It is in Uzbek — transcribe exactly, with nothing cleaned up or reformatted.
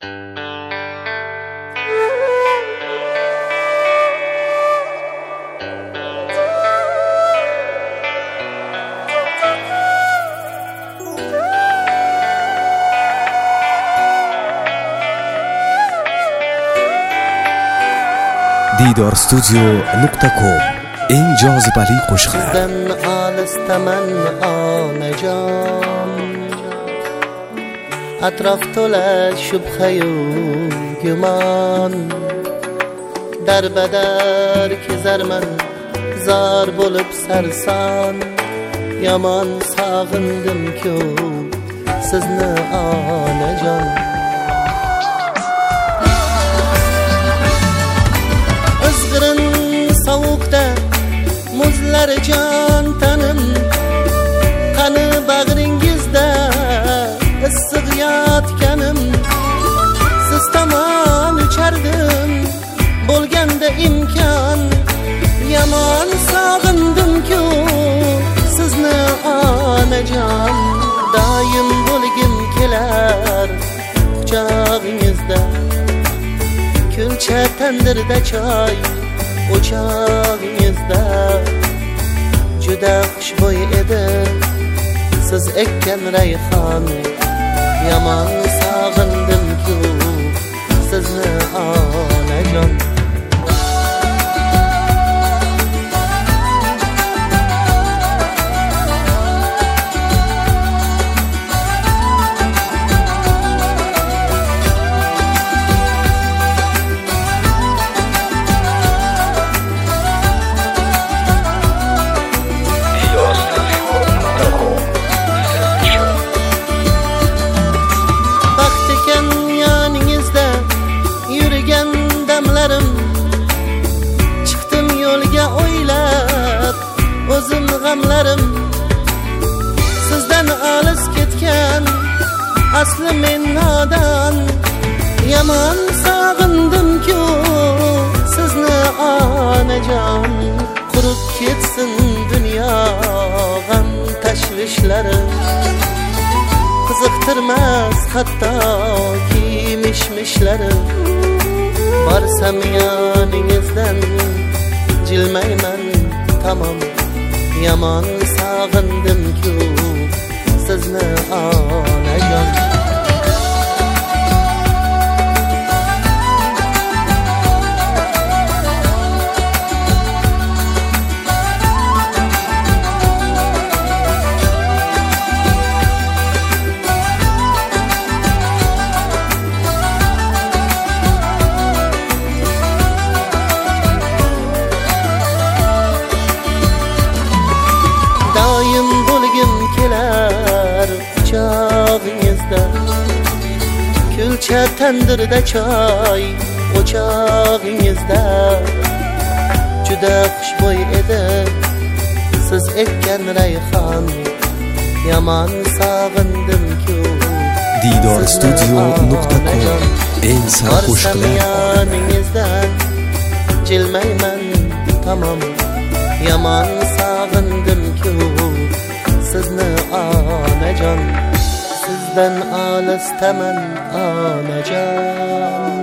دیدار استودیو نقطه کام این جاذبه‌لی qo'shiqlar. Sizdan olisdaman onajon, atrof to'la shubha-yu gumon. Darbadar kezarman zor bo'lib sarson, yomon sog'indim-ku sizni onajon. Izg'irin sovuqda muzlar jon tanim, qani bag'ringizda issiq yotganim. Siz tomon uchardim bo'lganda imkon, yomon sog'indim-ku sizni onajon. Doim bo'lgim kelar quchog'ingizda, kulcha tandirda choy o'chog'ingizda. Juda xushbo'y edi siz ekkan rayhon, yomon sog'indim-ku sizni onajon. Chiqdim yo'lga o'ylab o'zim g'amlarim, sizdan olis ketgan asli men nodon. Yomon sog'indim-ku sizni onajon. Qurib ketsin dunyo g'am tashvishlarim, qiziqtirmas hatto kiymish-mishlarim. Borsam yoningizdan jilmayman tamom, yomon sog'indim-ku sizni onajon. Quchog'ingizda, kulcha tandirda choy o'chog'ingizda. Juda xushbo'y edi siz ekkan rayhon, yomon sog'indim-ku دیدار استودیو نقطه کام eng sara qo'shiqlar. yoningizdan jilmayman tamom, yomon sog'indim-ku sizni onajon. Sizdan olisdaman onajon.